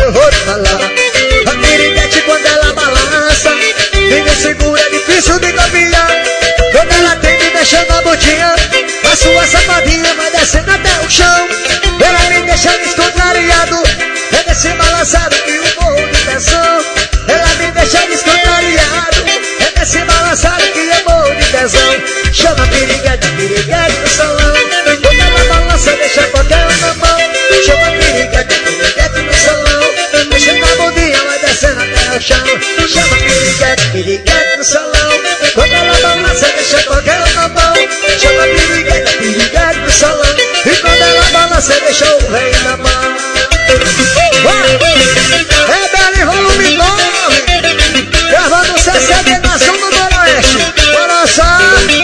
eu vou te falar. A piriguete quando ela balança, ninguém segura, é difícil de confiar. Quando ela tem me deixando a botinha, a sua safadinha vai descendo até o chão. Ela me deixa descontrariado, é desse balançado que eu morro de tensão. Ela me deixa descontrariado, é desse balançado que eu morro de tesão. Chama a piriguete no salão. Quando ela balança, deixa qualquer um na mão. Chama a piriguete no salão. Deixando a bundinha, vai descendo até o chão. Chama a piriguete no salão. Quando ela balança, deixa qualquer um na mão. Chama a piriguete no salão. E quando ela balança, deixa o rei na mão. Rebelde volume 9, gravando CCD Nação do Noroeste. Bora só.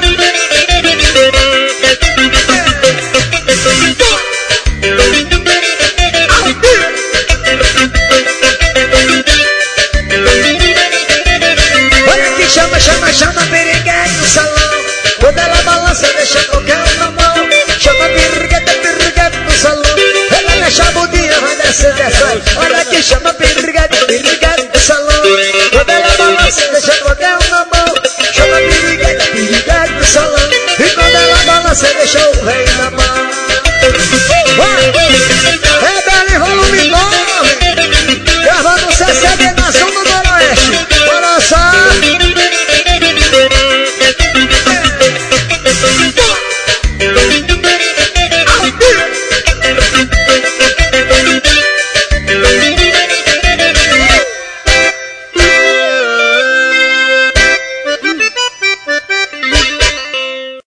Olha que chama a piriguete no salão. Quando ela balança, deixa qualquer um na mão. Chama a piriguete no salão. Ela deixa a bundinha, vai descer. Olha